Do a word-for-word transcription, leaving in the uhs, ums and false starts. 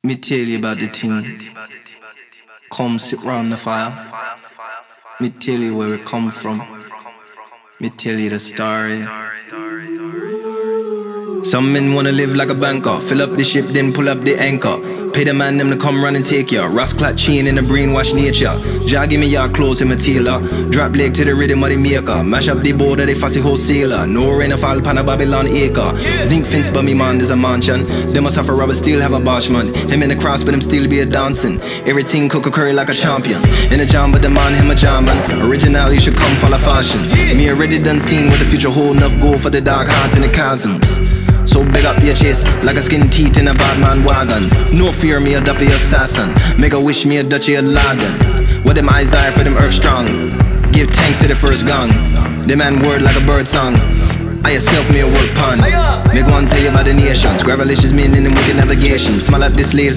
Me tell you about the thing. Come sit round the fire. Me tell you where we come from. Me tell you the story. Some men wanna live like a banker. Fill up the ship, then pull up the anchor. Pay the man them to come run and take ya. Rasclat chain in the brainwash nature. Jah give me your clothes in my tailor. Drop leg to the rhythm of the maker. Mash up the border, they fussy wholesaler. No rain of fall pan a Babylon acre. Zinc fence by me man, there's a mansion. Them must suffer rubber, still have a bashman. Him in the cross, but him still be a dancing. Everything cook a curry like a champion. In a jam, but the man, him a jamman. Original, you should come follow fashion. Me already done seen what the future hold. Enough go for the dark hearts and the chasms. So big up your chest, like a skin teeth in a bad man wagon. No fear me a duppy assassin. Make a wish me a duchy a laden. What them eyes are for them earth strong. Give thanks to the first gang. The man word like a bird song. I yourself me a work pun. Make one tell you about the nations. Gravelicious men in them wicked navigation. Smile at the slaves.